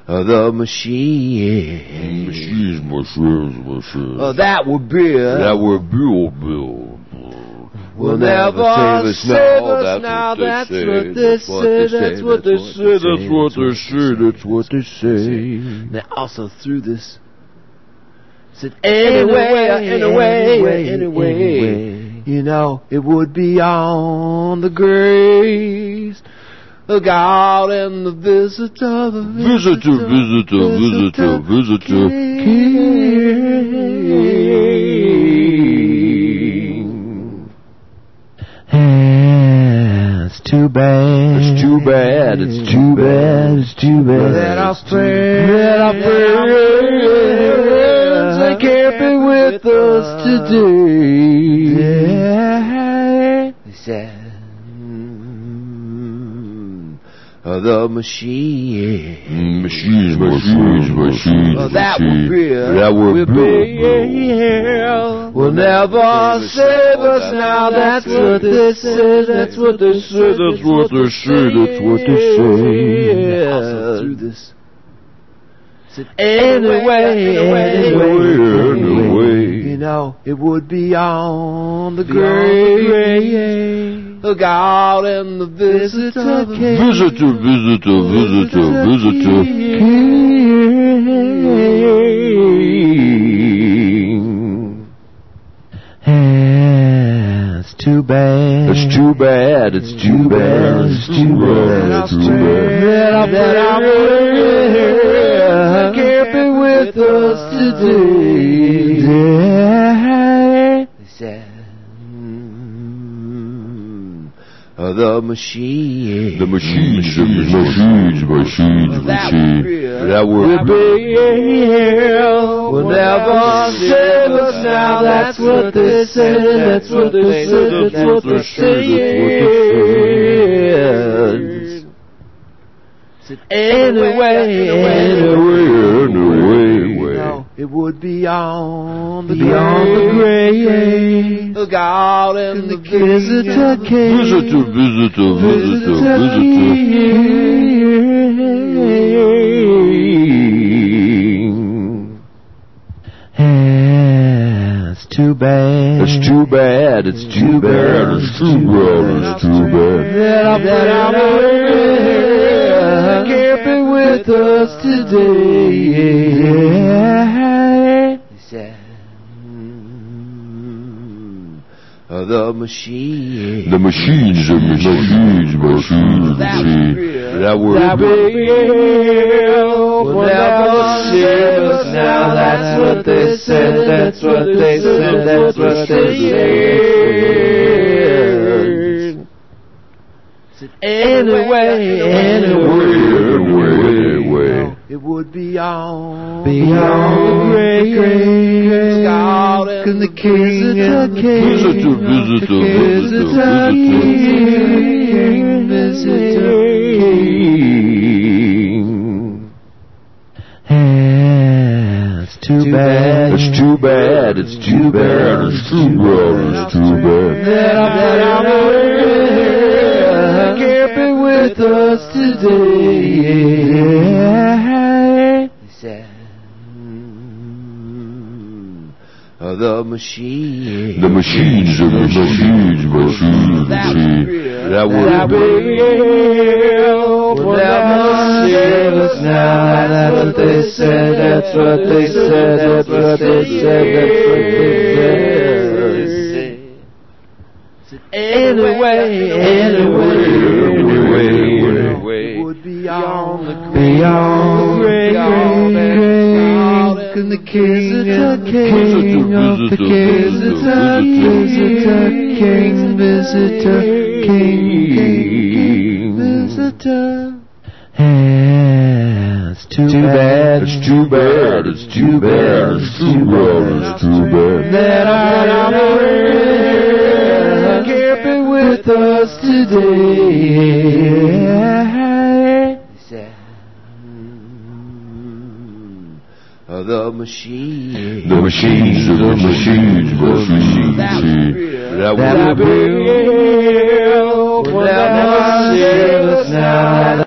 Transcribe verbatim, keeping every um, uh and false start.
Uh, the machine. Machines, machines, machines. Uh, that would be it. That would Bill, Bill. Will never save us now. That's what they say. That's what they say. That's what they say. That's what they say. Now also through this, said anyway, anyway, anyway, you know it would be on the grace of God and the visitor, the Visitor, visitor, visitor, visitor, king. It's too bad. It's too bad. It's too bad. It's too bad that our friends, that our friends, they can't be with us today. They said, uh, the machine. Machines, machines, machines. Uh, that would be it. That would be it. Will never save us now. That's what they say. That's what they say. That's what they say. That's what they say. Also through this. Said anyway, anyway, anyway, you know it would be on the grave. The God and the visitor, visitor, visitor, visitor, visitor, king. It's too bad. It's too bad. It's too bad. It's too bad. It's too bad that our friends can't be with us today. They said. Uh, the machine. The machines, the machines, machines, machines. That would be hell. Will never save us now. That's what they say. That's what they say. That's what they say. Anyway, anyway, anyway. It would be on the beyond the grave, the God and the visitor king, visitor, visitor, visitor, visitor. It's too bad. It's too bad. It's too bad. It's too bad. It's too bad that our friends can't be with us today. Uh, the machine. The machines, the machines, machines, machines. That would be will never save us now. That's what they said. That's what they said. That's what they said. Anyway, anyway, anyway, it would be on beyond the grave. God and the King, visitor, visitor, visitor, visitor, King. It's too bad. It's too bad. It's too bad. It's too bad. It's too bad that our friends can't be with us today. They said. Uh, the machine. The machines, the machines, machines, machines. That would be will never save us now. That's what they said. That's what they said. That's what they said. That's what they said. Anyway, anyway, anyway, anyway, it would be on the grave. And the King, and the King of the visitor, visitor, King, visitor, King, visitor. It's too bad. It's too bad. It's too bad. It's too bad. It's too bad that our friends can't be with us today. Uh, the machine. The machines, the machines, machines, machines. That would be will never save us now.